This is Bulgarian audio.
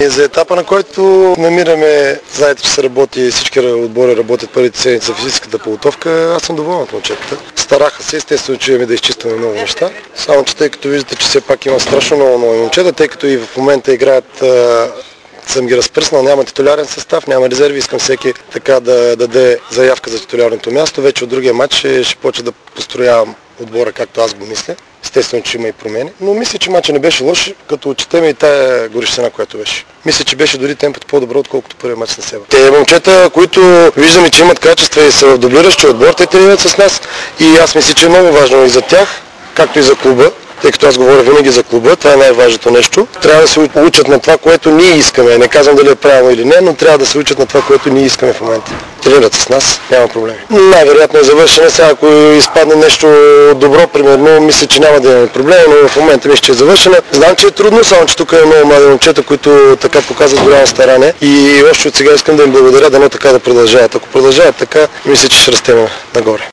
За етапа, на който намираме, знаете, че се работи, всички отбори работят първите седмици в физическата подготовка, аз съм доволен от момчетата. Стараха се, естествено, че имаме да изчистваме много неща. Само, че тъй като виждате, че все пак има страшно много нови момчета, тъй като и в момента играят, съм ги разпръснал, няма титулярен състав, няма резерви, искам всеки така да даде заявка за титулярното място. Вече от другия матч ще почва да построявам отбора, както аз го мисля. Естествено, че има и промени, но мисля, че матчът не беше лош, като отчетем и тая горещина, която беше. Мисля, че беше дори темпото по-добро, отколкото първият матч на Себа. Те момчета, които виждаме, че имат качества и са в дублиращи отбор, те тренират с нас и аз мисля, че е много важно и за тях, както и за клуба. Тъй като аз говоря винаги за клуба, това е най-важното нещо. Трябва да се учат на това, което ние искаме. Не казвам дали е правилно или не, но трябва да се учат на това, което ние искаме в момента. Тренират с нас, няма проблеми. Най-вероятно е завършена. Сега, ако изпадне нещо добро, примерно, мисля, че няма да имаме проблеми, но в момента мисля, че е завършена. Знам, че е трудно, само че тук е много млади момчета, които така показват голямо старание. И още от сега искам да им благодаря, дано така да продължават. Ако продължават така, мисля, че ще растем нагоре.